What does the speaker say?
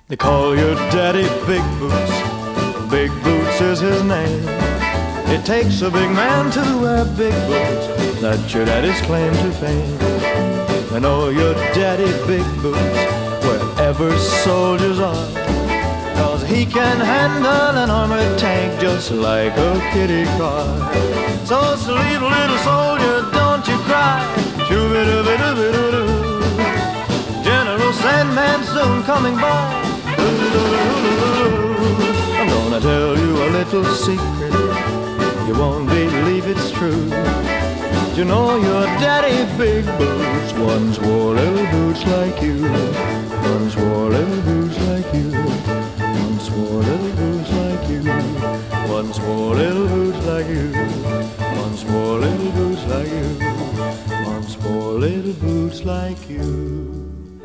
They call your daddy Big Boots. Big Boots is his name. It takes a big man to wear big boots. That's your daddy's claim to fame. I know your daddy Big Boots wherever soldiers are, 'cause he can handle an armored tank just like a kiddie car. So sleep, little soldier, don't you cry. Shoo-be-doo-be-doo-be-doo-doo. General Sandman soon coming by. I'm gonna tell you a little secret. You won't believe it's true. You know your daddy Big Boots once wore little boots like you. Once wore little boots like you. Once wore little boots like you. Once wore little boots like you. Once wore little boots like you. Once wore little boots like you.